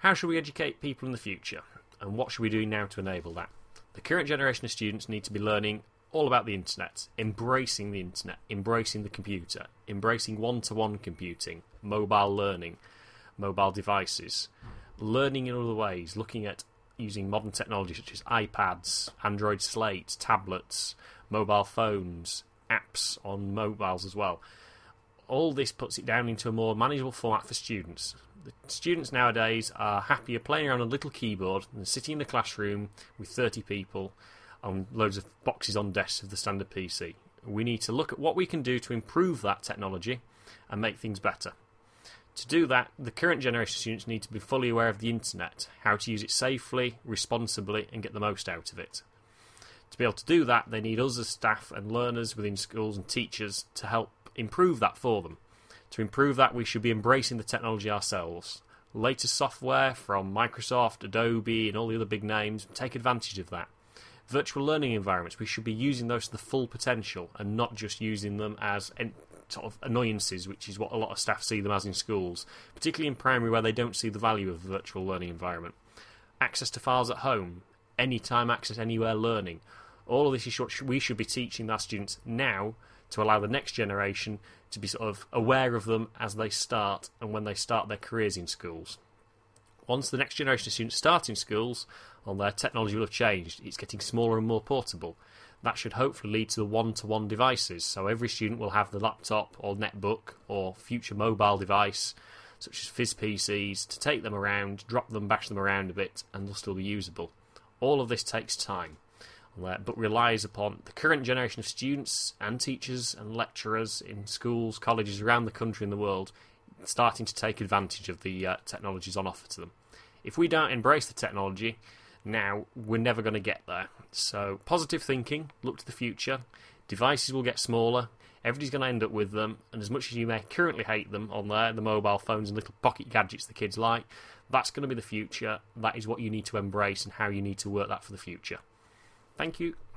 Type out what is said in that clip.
How should we educate people in the future? And what should we do now to enable that? The current generation of students need to be learning all about the internet, embracing the computer, embracing one-to-one computing, mobile learning, mobile devices, learning in other ways, looking at using modern technology such as iPads, Android slates, tablets, mobile phones, apps on mobiles as well. All this puts it down into a more manageable format for students. The students nowadays are happier playing around on a little keyboard than sitting in a classroom with 30 people on loads of boxes on desks of the standard PC. We need to look at what we can do to improve that technology and make things better. To do that, the current generation of students need to be fully aware of the internet, how to use it safely, responsibly, and get the most out of it. To be able to do that, they need us as staff and learners within schools and teachers to help improve that for them. To improve that, we should be embracing the technology ourselves. Latest software from Microsoft, Adobe, and all the other big names, take advantage of that. Virtual learning environments, we should be using those to the full potential and not just using them as sort of annoyances, which is what a lot of staff see them as in schools, particularly in primary where they don't see the value of the virtual learning environment. Access to files at home, anytime access, anywhere learning. All of this is what we should be teaching our students now to allow the next generation to be sort of aware of them as they start and when they start their careers in schools. Once the next generation of students start in schools, their technology will have changed. It's getting smaller and more portable. That should hopefully lead to the one-to-one devices. So every student will have the laptop or netbook or future mobile device, such as Fizz PCs, to take them around, drop them, bash them around a bit, and they'll still be usable. All of this takes time, but relies upon the current generation of students and teachers and lecturers in schools, colleges around the country and the world starting to take advantage of the technologies on offer to them. If we don't embrace the technology now, we're never going to get there. So positive thinking, look to the future. Devices will get smaller. Everybody's going to end up with them. And as much as you may currently hate them on there, the mobile phones and little pocket gadgets the kids like, that's going to be the future. That is what you need to embrace and how you need to work that for the future. Thank you.